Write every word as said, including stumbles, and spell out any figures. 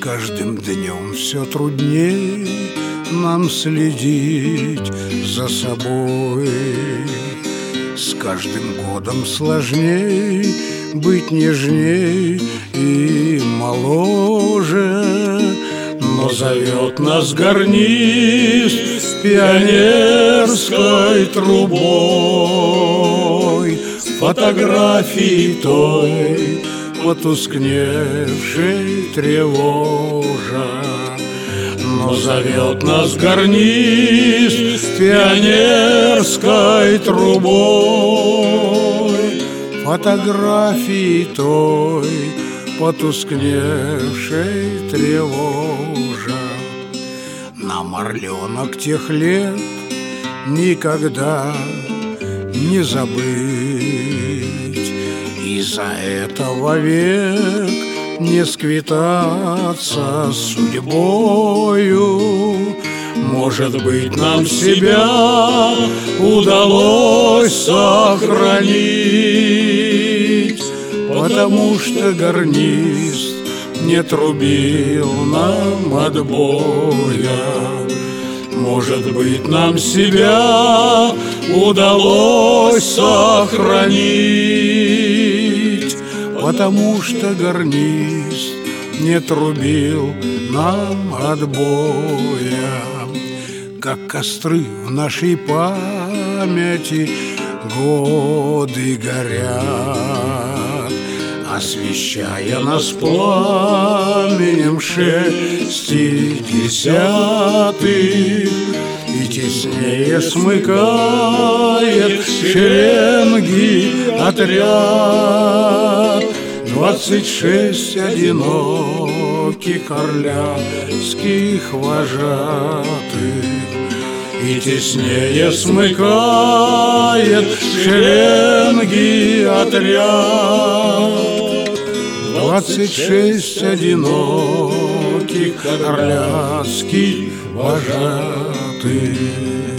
каждым днем все трудней нам следить за собой. С каждым годом сложней быть нежней и моложе. Но зовет нас гарнист пионерской трубой, фотографии той потускневшей тревожа. Но зовет нас гарнист пионерской трубой, фотографии той потускневшей тревожа. Нам орленок тех лет никогда не забыть, и за это вовек не сквитаться судьбою. Может быть, нам себя удалось сохранить, потому что гарнист не трубил нам отбоя. Может быть, нам себя удалось сохранить, потому что гарнист не трубил нам отбоя. Как костры в нашей памяти годы горят, освещая нас пламенем шестидесятых, и теснее смыкает шеренги отряд двадцать шесть одиноких орлянских вожатых, и теснее смыкает шеренги отряд двадцать шесть одиноких орлянских вожатых.